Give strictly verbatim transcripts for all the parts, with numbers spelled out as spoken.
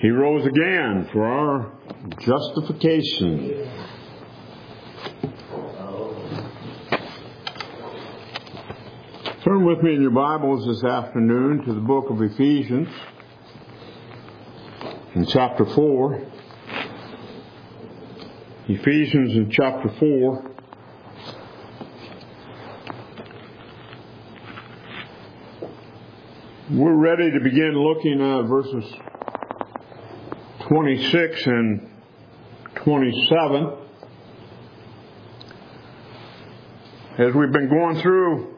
He rose again for our justification. Turn with me in your Bibles this afternoon to the book of Ephesians in chapter four. Ephesians in chapter four. We're ready to begin looking at verses twenty-six and twenty-seven. As we've been going through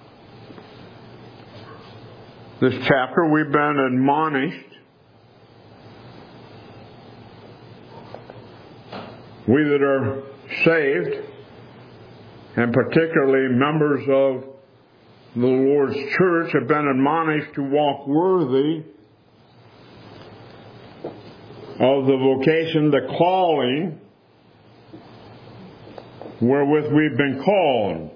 this chapter, we've been admonished. We that are saved, and particularly members of the Lord's church, have been admonished to walk worthy of the vocation, the calling wherewith we've been called.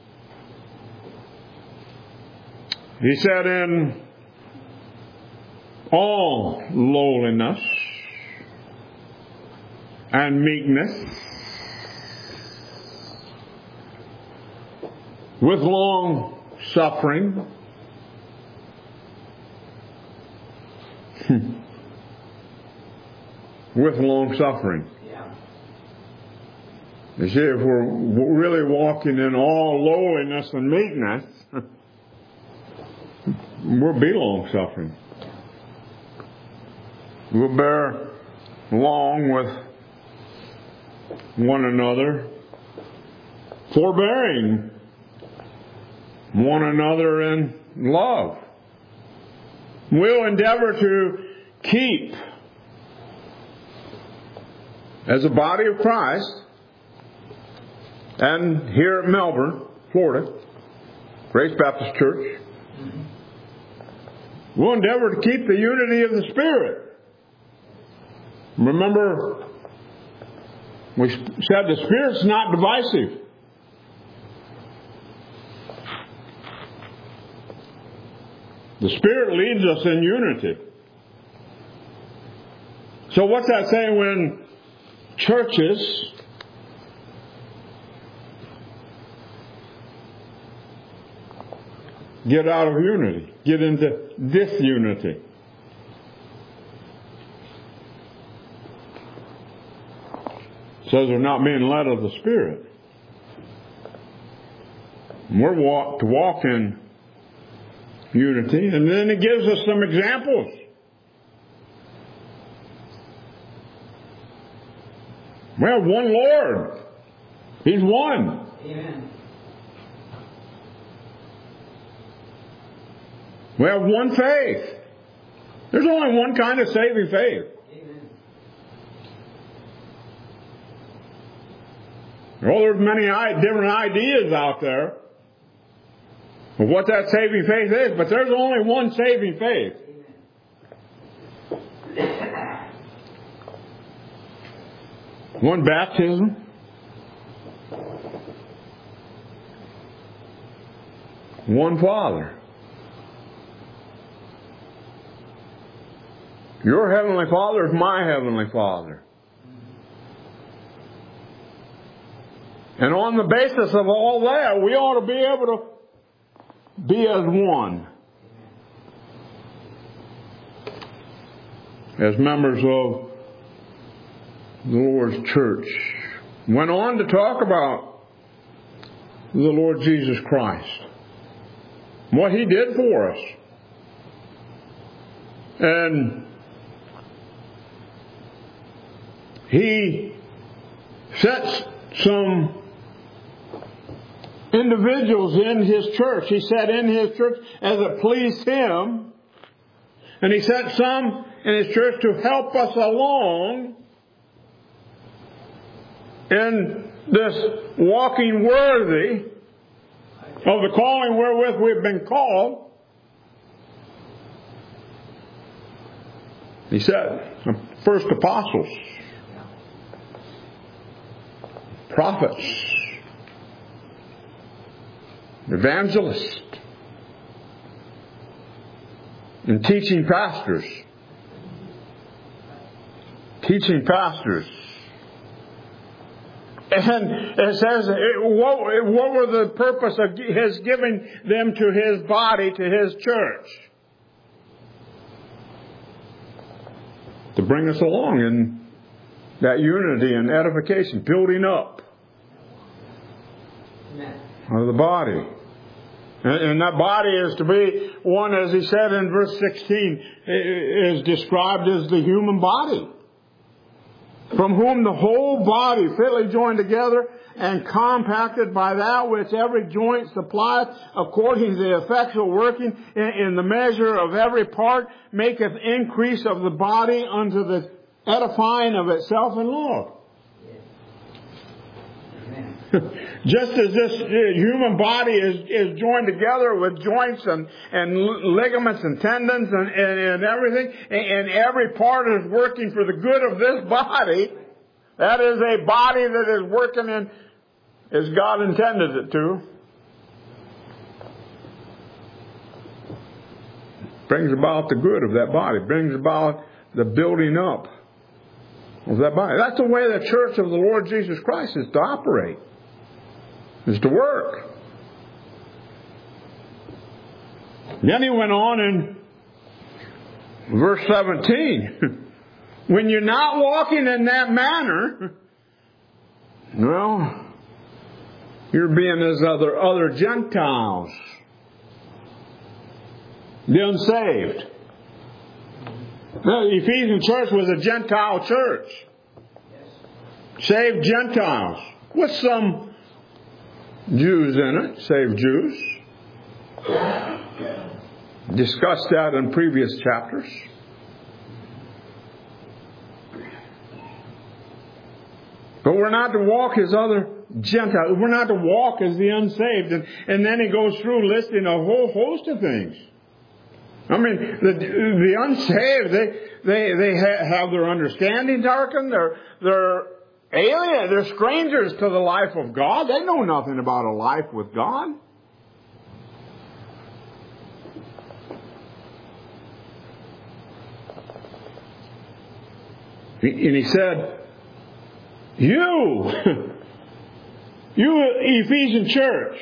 He said, in all lowliness and meekness, with long suffering, with long suffering. Yeah. You see, if we're really walking in all lowliness and meekness, we'll be long suffering. We'll bear long with one another, forbearing one another in love. We'll endeavor to keep, as a body of Christ, and here at Melbourne, Florida, Grace Baptist Church, we'll endeavor to keep the unity of the Spirit. Remember, we said the Spirit's not divisive. The Spirit leads us in unity. So what's that saying when churches get out of unity, get into disunity? It says they're not being led of the Spirit. We're walk, to walk in unity, and then it gives us some examples. We have one Lord. He's one. Amen. We have one faith. There's only one kind of saving faith. Amen. Well, there's many different ideas out there of what that saving faith is, but there's only one saving faith. Amen. One baptism, one Father. Your Heavenly Father is my Heavenly Father. And on the basis of all that, we ought to be able to be as one, as members of the Lord's church. Went on to talk about the Lord Jesus Christ, what He did for us, and He sets some individuals in His church. He said in His church as it pleased Him. And He sent some in His church to help us along in this walking worthy of the calling wherewith we've been called. He said, the first apostles, prophets, evangelists, and teaching pastors. teaching pastors. And it says, what, what were the purpose of his giving them to his body, to his church? To bring us along in that unity and edification, building up of the body. And that body is to be one, as he said in verse sixteen, is described as the human body, from whom the whole body fitly joined together and compacted by that which every joint supplieth, according to the effectual working in the measure of every part, maketh increase of the body unto the edifying of itself in love. Just as this human body is, is joined together with joints and, and ligaments and tendons and, and, and everything, and every part is working for the good of this body, that is a body that is working in as God intended it to. Brings about the good of that body. Brings about the building up of that body. That's the way the church of the Lord Jesus Christ is to operate. Is to work. Then he went on in verse seventeen. When you're not walking in that manner, well, you're being as other, other Gentiles. The unsaved. The Ephesian church was a Gentile church. Saved Gentiles. With some Jews in it, saved Jews. Discussed that in previous chapters. But we're not to walk as other Gentiles. We're not to walk as the unsaved. And, and then he goes through listing a whole host of things. I mean, the, the unsaved, they they they ha- have their understanding darkened. They're they're alien. They're strangers to the life of God. They know nothing about a life with God. And he said, you, you Ephesian church,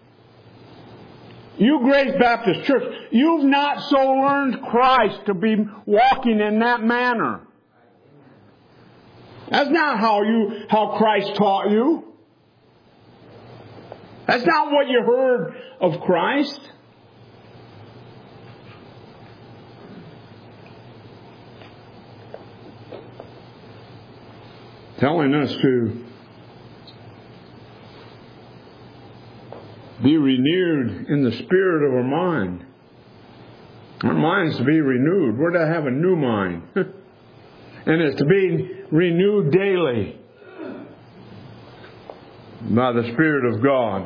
you Grace Baptist Church, you've not so learned Christ to be walking in that manner. That's not how you, how Christ taught you. That's not what you heard of Christ. Telling us to be renewed in the spirit of our mind. Our mind's to be renewed. We're to have a new mind. And it's to be renewed daily by the Spirit of God.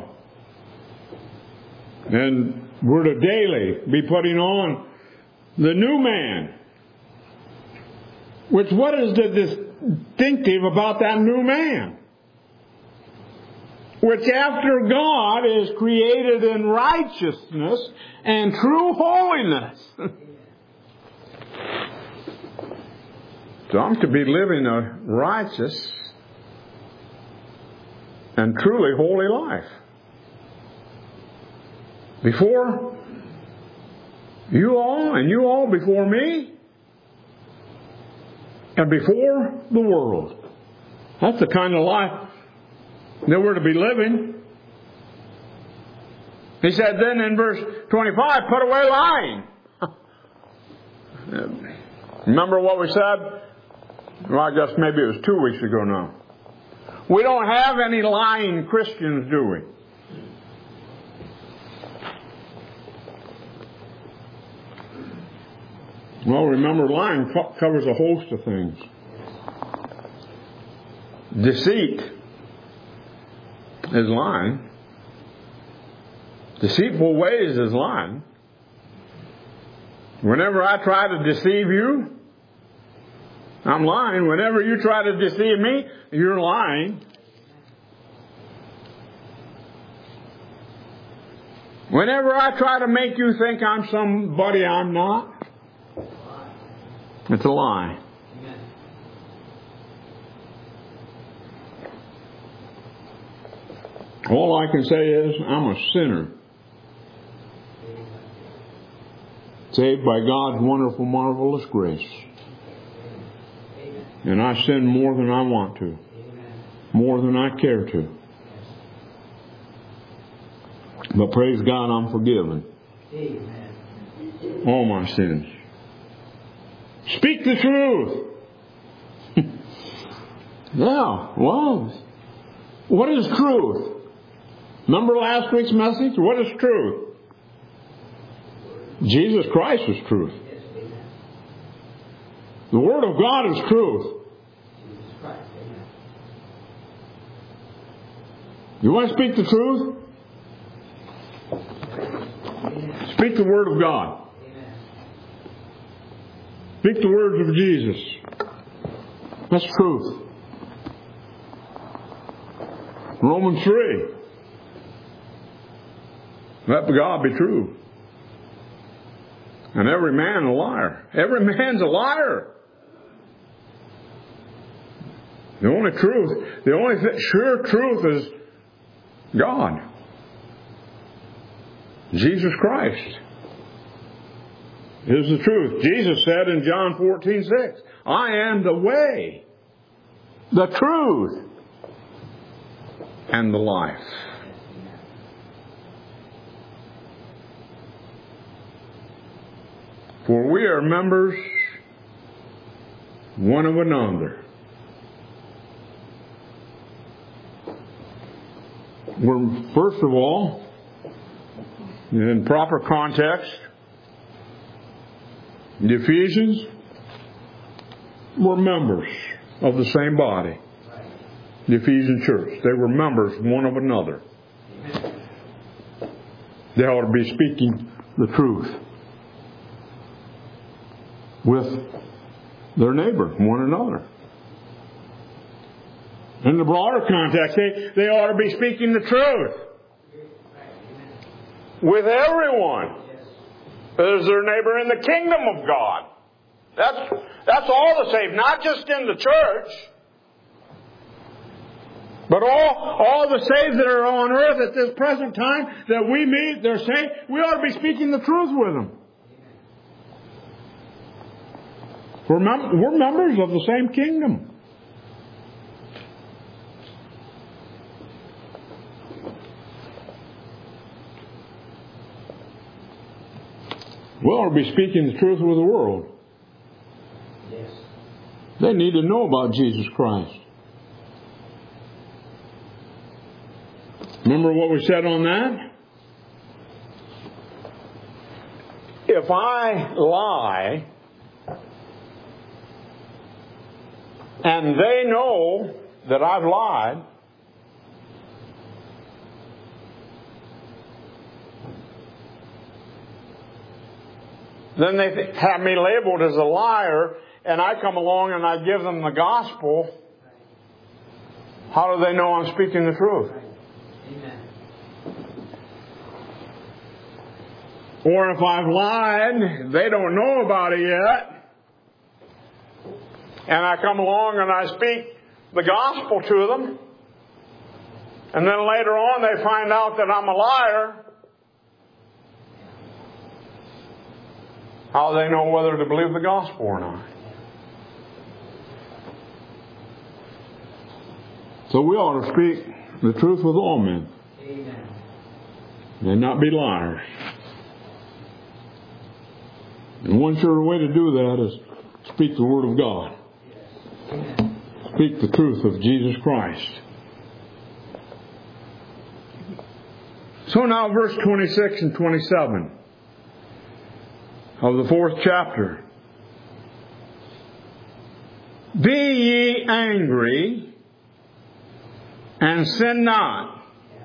And we're to daily be putting on the new man. Which, what is the distinctive about that new man? Which after God is created in righteousness and true holiness. So I'm to be living a righteous and truly holy life. Before you all, and you all before me, and before the world. That's the kind of life that we're to be living. He said then in verse twenty-five, put away lying. Remember what we said? Well, I guess maybe it was two weeks ago now. We don't have any lying Christians, do we? Well, remember, lying co- covers a host of things. Deceit is lying. Deceitful ways is lying. Whenever I try to deceive you, I'm lying. Whenever you try to deceive me, you're lying. Whenever I try to make you think I'm somebody I'm not, it's a lie. All I can say is I'm a sinner. Saved by God's wonderful, marvelous grace. And I sin more than I want to. More than I care to. But praise God, I'm forgiven. All my sins. Speak the truth. Yeah, well, what is truth? Remember last week's message? What is truth? Jesus Christ is truth. The Word of God is truth. You want to speak the truth? Speak the Word of God. Speak the words of Jesus. That's truth. Romans three. Let God be true. And every man a liar. Every man's a liar. The only truth, the only th- sure truth is God. Jesus Christ is the truth. Jesus said in John fourteen six, I am the way, the truth, and the life. For we are members one of another. We're, first of all, in proper context, the Ephesians were members of the same body. The Ephesian church. They were members one of another. They ought to be speaking the truth with their neighbor, one another. In the broader context, they, they ought to be speaking the truth with everyone as their neighbor in the kingdom of God. That's, that's all the saved, not just in the church, but all, all the saved that are on earth at this present time that we meet, they're saved, we ought to be speaking the truth with them. We're, mem- we're members of the same kingdom. We ought to be speaking the truth with the world. Yes. They need to know about Jesus Christ. Remember what we said on that? If I lie, and they know that I've lied, then they have me labeled as a liar, and I come along and I give them the gospel. How do they know I'm speaking the truth? Amen. Or if I've lied, they don't know about it yet, and I come along and I speak the gospel to them, and then later on they find out that I'm a liar. How do they know whether to believe the gospel or not? So we ought to speak the truth with all men. Amen. And not be liars. And one sure way to do that is speak the Word of God. Amen. Speak the truth of Jesus Christ. So now verse twenty-six and twenty-seven of the fourth chapter. Be ye angry and sin not.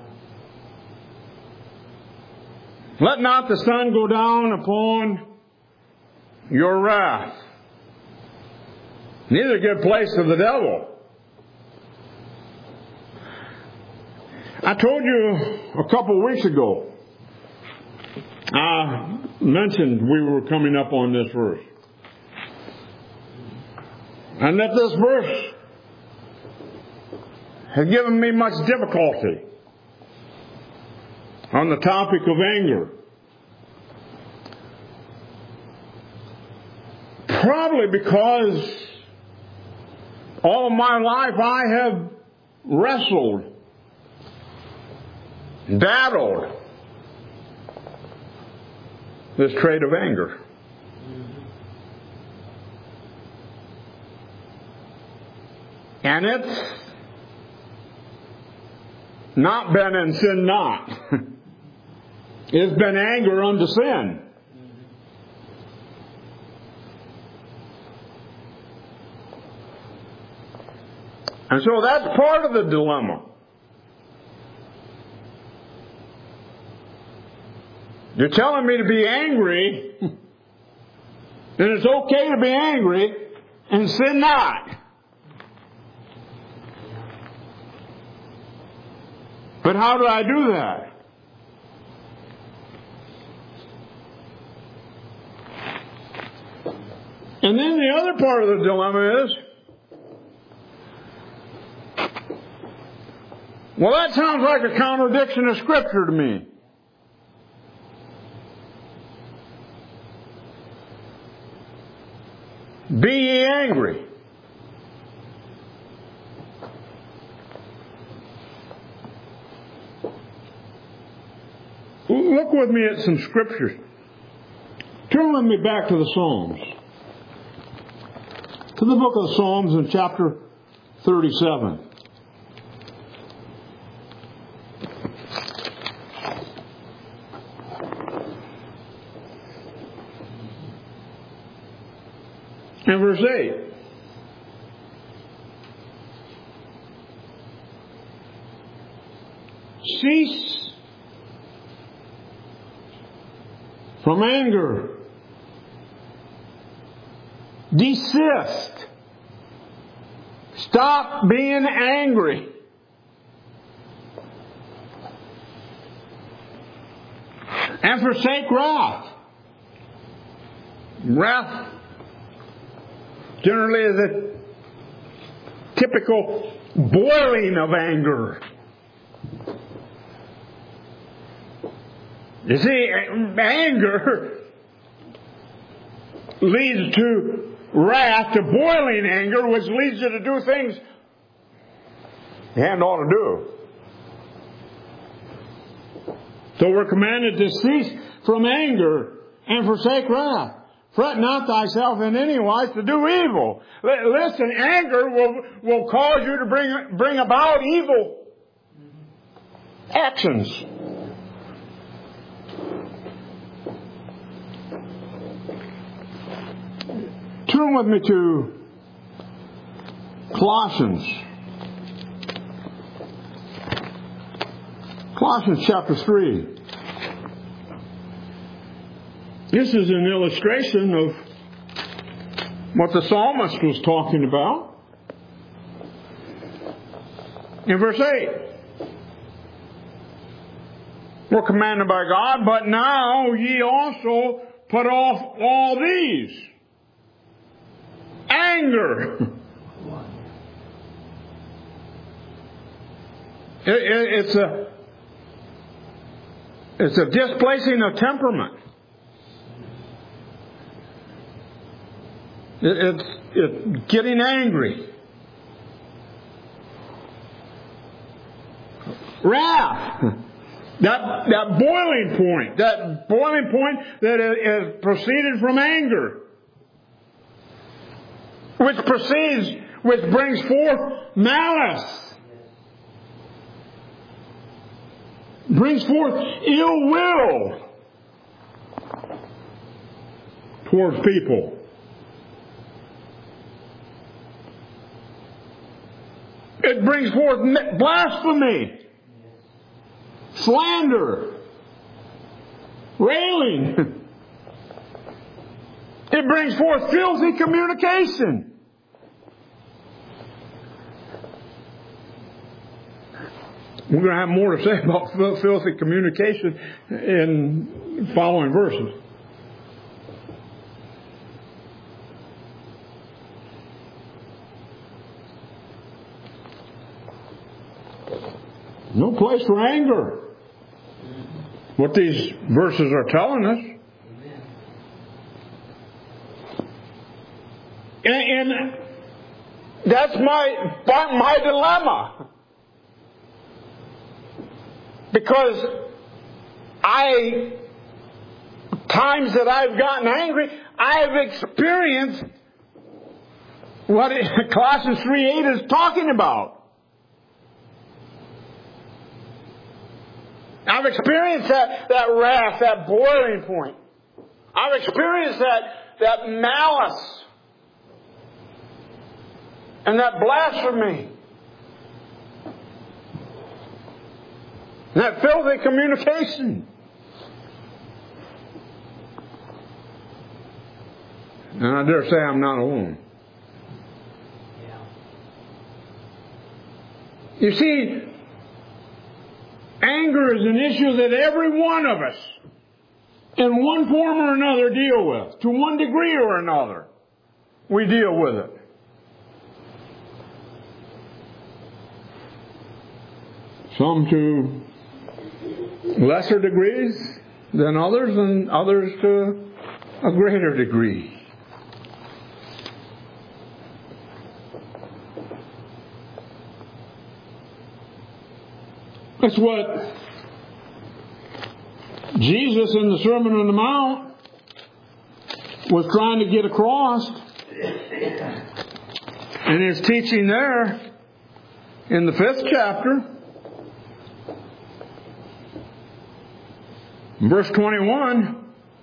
Let not the sun go down upon your wrath, neither give place to the devil. I told you a couple of weeks ago, I mentioned we were coming up on this verse. And that this verse has given me much difficulty. on the topic of anger. Probably because all of my life I have wrestled, battled this trait of anger. And it's not been in sin not. It's been anger unto sin. And so that's part of the dilemma. You're telling me to be angry, and it's okay to be angry, and sin not. But how do I do that? And then the other part of the dilemma is, well, that sounds like a contradiction of Scripture to me. Be ye angry. Look with me at some scriptures. Turn with me back to the Psalms. To the book of Psalms in chapter thirty-seven. And verse eight. Cease from anger. Desist. Stop being angry. And forsake wrath. Wrath generally is a typical boiling of anger. You see, anger leads to wrath, to boiling anger, which leads you to do things you hadn't ought to do. So we're commanded to cease from anger and forsake wrath. Fret not thyself in any wise to do evil. L- listen, anger will, will cause you to bring, bring about evil actions. Turn with me to Colossians. Colossians chapter three. This is an illustration of what the psalmist was talking about. In verse eight. We're commanded by God, but now ye also put off all these. Anger. It, it, it's a it's a displacing of temperament. It, it's it's getting angry. Wrath. That that boiling point. That boiling point that is, is proceeded from anger. Which proceeds, which brings forth malice. Brings forth ill will towards people. It brings forth blasphemy, slander, railing. It brings forth filthy communication. We're going to have more to say about filthy communication in following verses. No place for anger. what these verses are telling us. And, and that's my, my dilemma. Because I, times that I've gotten angry, I have experienced what it, Colossians three eight is talking about. I've experienced that, that wrath, that boiling point. I've experienced that, that malice and that blasphemy. And that filthy communication. And I dare say I'm not alone. You see, anger is an issue that every one of us, in one form or another, deal with. To one degree or another, we deal with it. Some to lesser degrees than others, and others to a greater degree. That's what Jesus in the Sermon on the Mount was trying to get across in his teaching there in the fifth chapter. Verse twenty-one,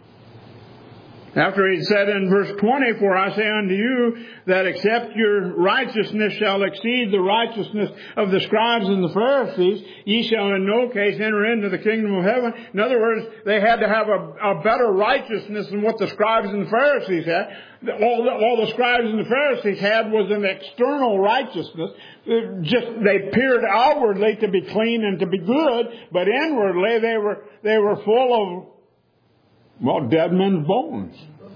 after he said in verse twenty, "For I say unto you that except your righteousness shall exceed the righteousness of the scribes and the Pharisees, ye shall in no case enter into the kingdom of heaven." In other words, they had to have a, a better righteousness than what the scribes and the Pharisees had. All the, all the scribes and the Pharisees had was an external righteousness. Just they appeared outwardly to be clean and to be good, but inwardly they were they were full of, well, dead men's bones.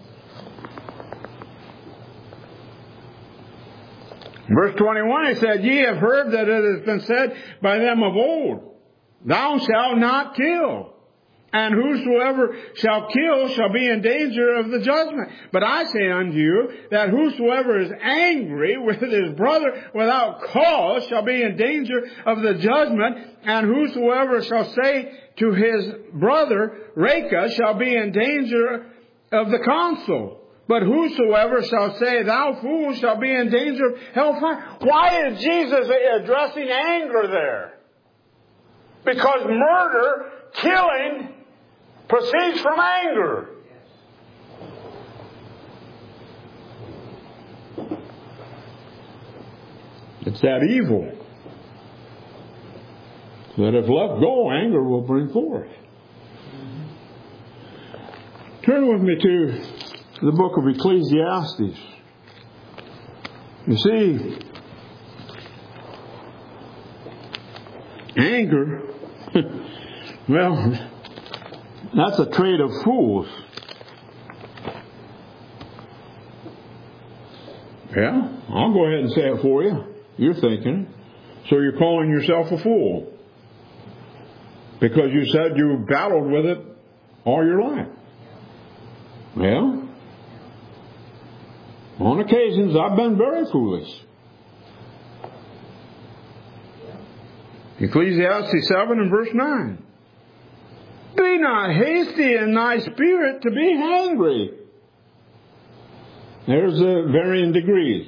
Verse twenty-one, he said, "Ye have heard that it has been said by them of old, Thou shalt not kill. And whosoever shall kill shall be in danger of the judgment. But I say unto you that whosoever is angry with his brother without cause shall be in danger of the judgment. And whosoever shall say to his brother, Reka, shall be in danger of the council. But whosoever shall say, Thou fool, shall be in danger of hellfire." Why is Jesus addressing anger there? Because murder, killing, proceeds from anger. It's that evil that if left go, anger will bring forth. Turn with me to the book of Ecclesiastes. You see, anger, well, that's a trait of fools. Yeah, I'll go ahead and say it for you. You're thinking. So you're calling yourself a fool because you said you battled with it all your life. Well, on occasions I've been very foolish. Ecclesiastes seven and verse nine. "Be not hasty in thy spirit to be angry." There's uh, varying degrees.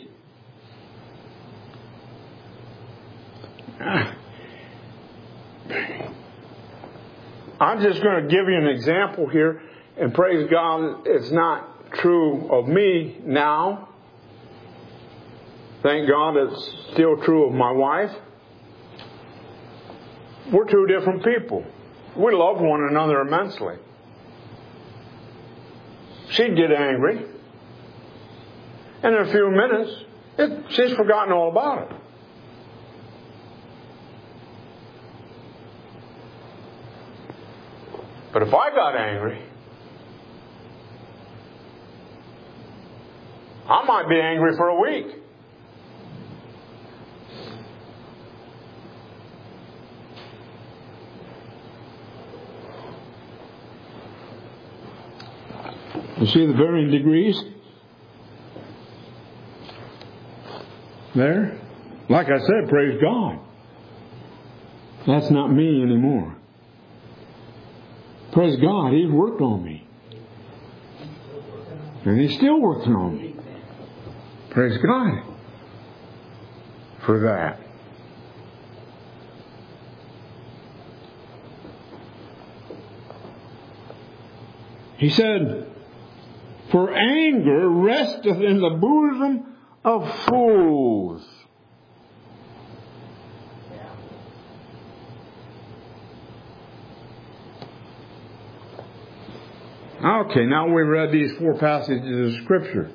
I'm just going to give you an example here, and praise God, it's not true of me now. Thank God it's still true of my wife. We're two different people. We love one another immensely. She'd get angry. And in a few minutes, it, she's forgotten all about it. But if I got angry, I might be angry for a week. You see the varying degrees there? Like I said, praise God. That's not me anymore. Praise God, He's worked on me. And He's still working on me. Praise God for that. He said, for anger resteth in the bosom of fools. Okay, now we read these four passages of Scripture.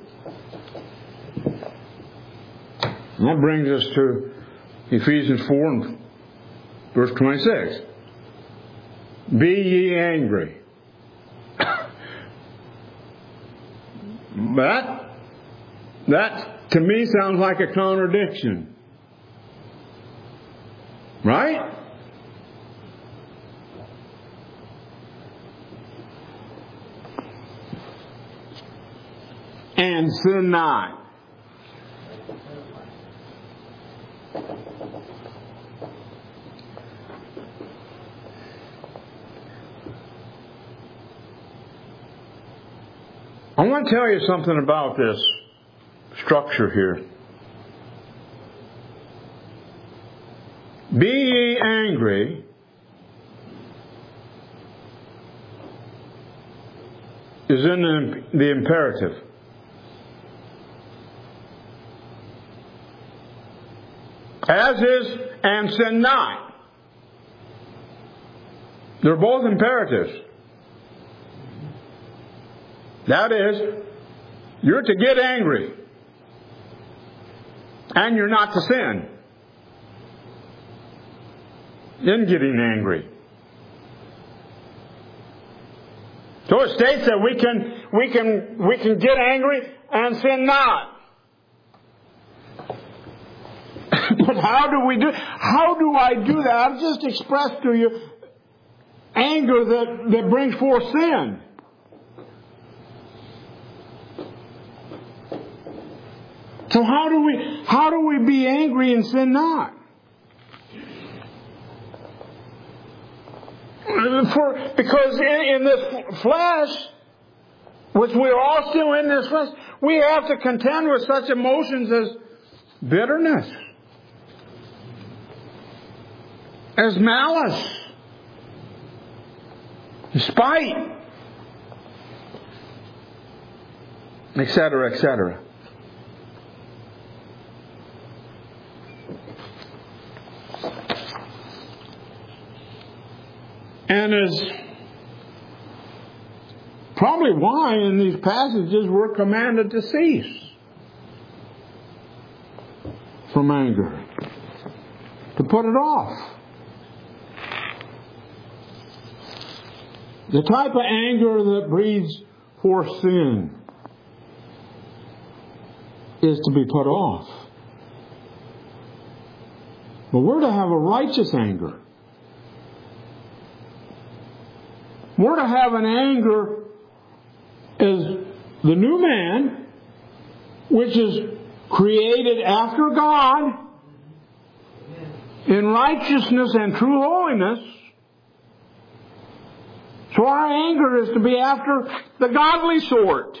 And that brings us to Ephesians four and verse twenty-six. Be ye angry. That, that to me sounds like a contradiction. Right? And sin not. I want to tell you something about this structure here. Be ye angry is in the, the imperative. As is, and sin not. They're both imperatives. That is, you're to get angry. And you're not to sin in getting angry. So it states that we can we can we can get angry and sin not. But how do we do how do I do that? I've just expressed to you anger that, that brings forth sin. So how do we how do we be angry and sin not? For, because in, in this flesh, which we're all still in this flesh, we have to contend with such emotions as bitterness, as malice, spite, et cetera, et cetera. And is probably why in these passages we're commanded to cease from anger, to put it off. The type of anger that breeds forth sin is to be put off. But we're to have a righteous anger. We're to have an anger as the new man, which is created after God in righteousness and true holiness. So our anger is to be after the godly sort.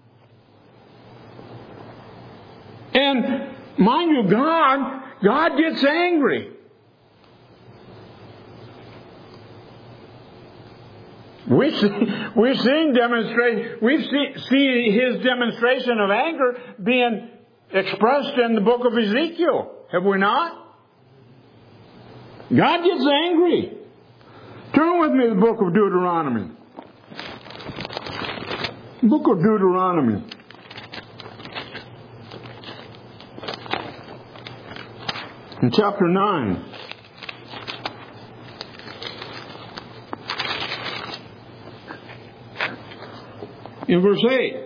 And mind you, God, God gets angry. We see, we've seen demonstrate, we've see, see His demonstration of anger being expressed in the book of Ezekiel, have we not? God gets angry. Turn with me to the book of Deuteronomy. Book of Deuteronomy. In chapter nine. In verse eight.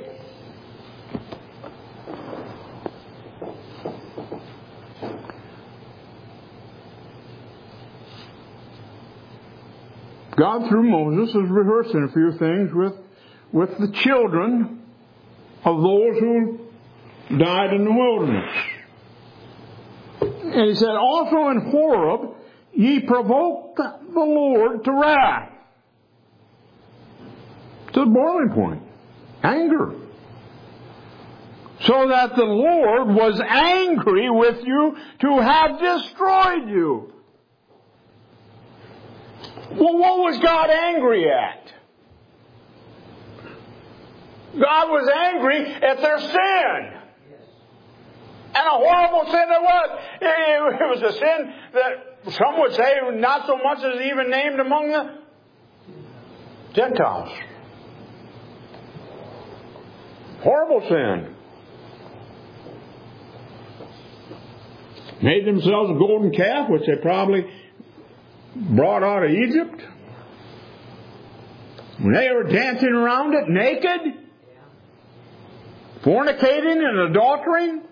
God, through Moses, is rehearsing a few things with, with the children of those who died in the wilderness. And he said, also in Horeb, ye provoked the Lord to wrath. To the boiling point. Anger. So that the Lord was angry with you to have destroyed you. Well, what was God angry at? God was angry at their sin. And a horrible sin it was. It was a sin that some would say not so much as even named among the Gentiles. Horrible sin. Made themselves a golden calf, which they probably brought out of Egypt. When they were dancing around it naked, fornicating and adultering.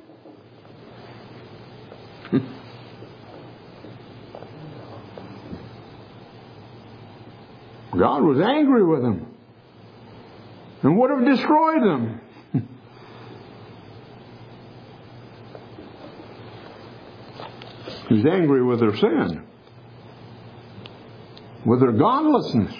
God was angry with them and would have destroyed them. He's angry with their sin, with their godlessness.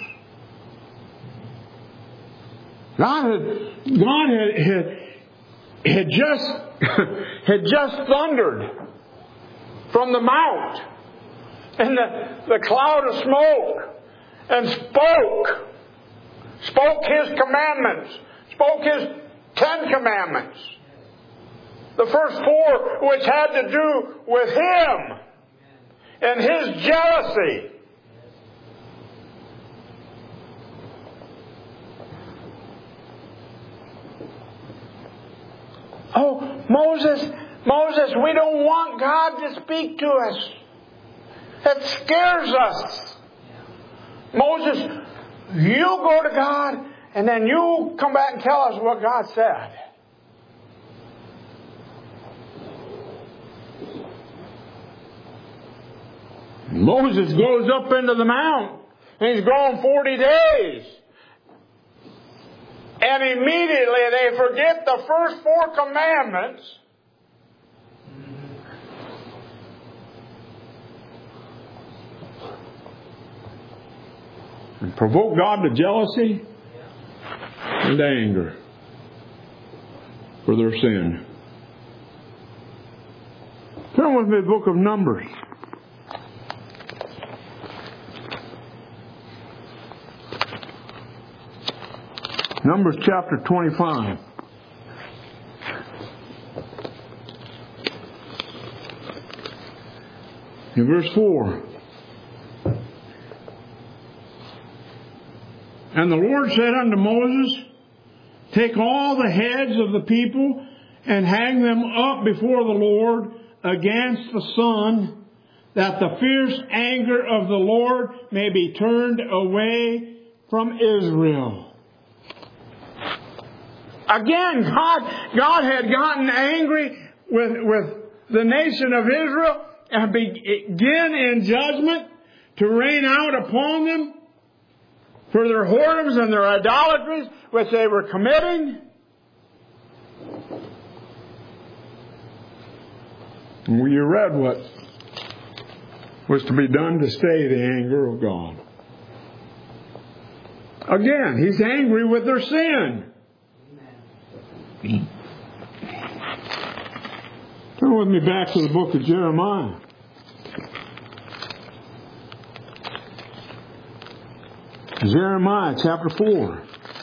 God had, God had, had, had just had just thundered from the mount and the, the cloud of smoke and spoke, spoke His commandments, spoke His Ten Commandments. The first four which had to do with Him and His jealousy. Oh, Moses, Moses, we don't want God to speak to us. That scares us. Moses, you go to God and then you come back and tell us what God said. Moses goes up into the mount and he's gone forty days. And immediately they forget the first four commandments. And provoke God to jealousy and anger for their sin. Turn with me to the book of Numbers. Numbers chapter twenty-five. In verse four. And the Lord said unto Moses, take all the heads of the people and hang them up before the Lord against the sun, that the fierce anger of the Lord may be turned away from Israel. Again, God, God had gotten angry with, with the nation of Israel and began in judgment to rain out upon them for their whoredoms and their idolatries which they were committing. And you read what was to be done to stay the anger of God. Again, He's angry with their sin. Turn with me back to the book of Jeremiah. Jeremiah chapter four.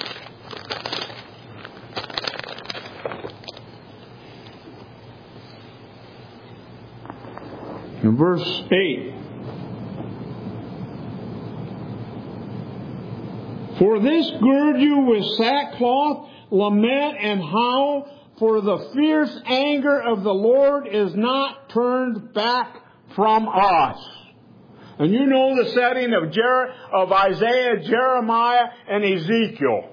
In verse eight. For this gird you with sackcloth, lament and howl, for the fierce anger of the Lord is not turned back from us. And you know the setting of Jer- of Isaiah, Jeremiah, and Ezekiel.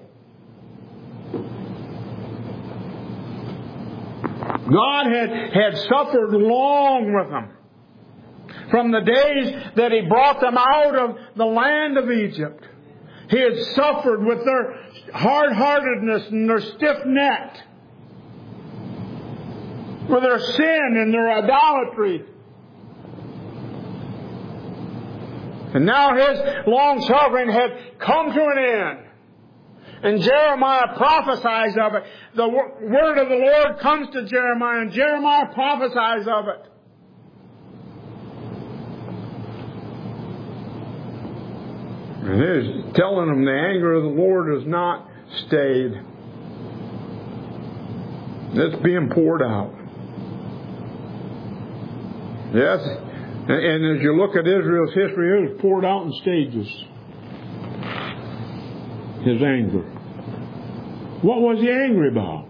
God had, had suffered long with them. From the days that He brought them out of the land of Egypt. He had suffered with their hard-heartedness and their stiff-necked, with their sin and their idolatry. And now His long-suffering had come to an end. And Jeremiah prophesies of it. The word of the Lord comes to Jeremiah, and Jeremiah prophesies of it. And He is telling them the anger of the Lord is not stayed. It's being poured out. Yes, and as you look at Israel's history, it was poured out in stages. His anger. What was He angry about?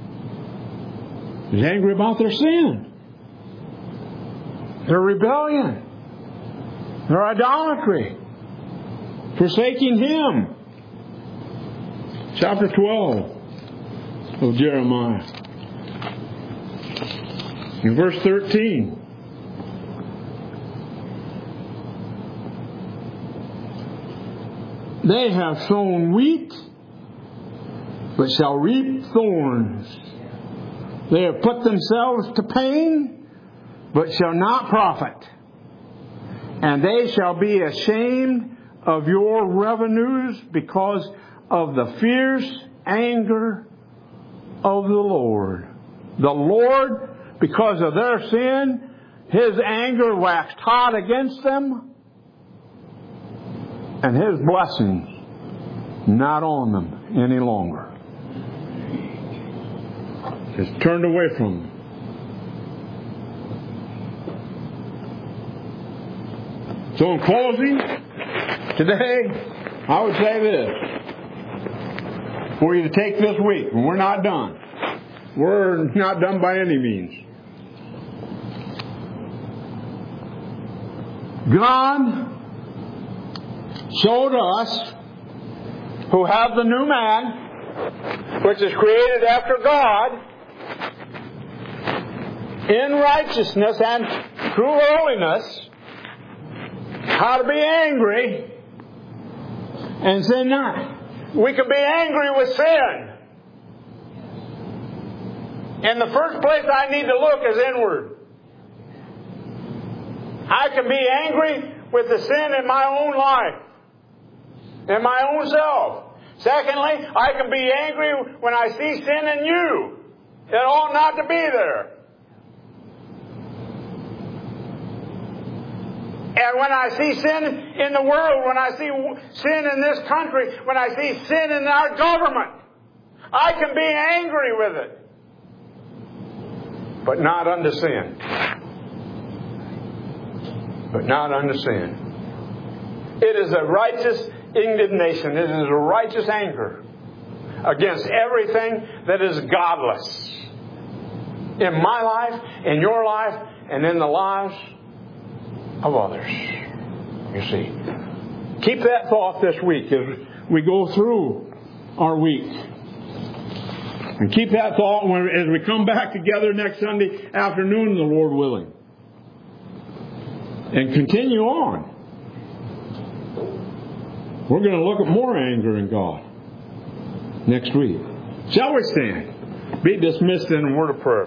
He was angry about their sin, their rebellion, their idolatry, forsaking Him. Chapter twelve of Jeremiah. In verse thirteen. They have sown wheat, but shall reap thorns. They have put themselves to pain, but shall not profit. And they shall be ashamed of your revenues because of the fierce anger of the Lord. The Lord, because of their sin, His anger waxed hot against them, and His blessings not on them any longer. Just turned away from them. So in closing, today, I would say this. For you to take this week, and we're not done. We're not done by any means. God showed us who have the new man, which is created after God, in righteousness and true holiness, how to be angry and sin not. We can be angry with sin. And the first place I need to look is inward. I can be angry with the sin in my own life, in my own self. Secondly, I can be angry when I see sin in you. It ought not to be there. And when I see sin in the world, when I see sin in this country, when I see sin in our government, I can be angry with it. But not unto sin. But not unto sin. It is a righteous indignation. It is a righteous anger against everything that is godless. In my life, in your life, and in the lives of others. You see. Keep that thought this week as we go through our week. And keep that thought when, as we come back together next Sunday afternoon, the Lord willing. And continue on. We're going to look at more anger in God next week. Shall we stand? Be dismissed in a word of prayer.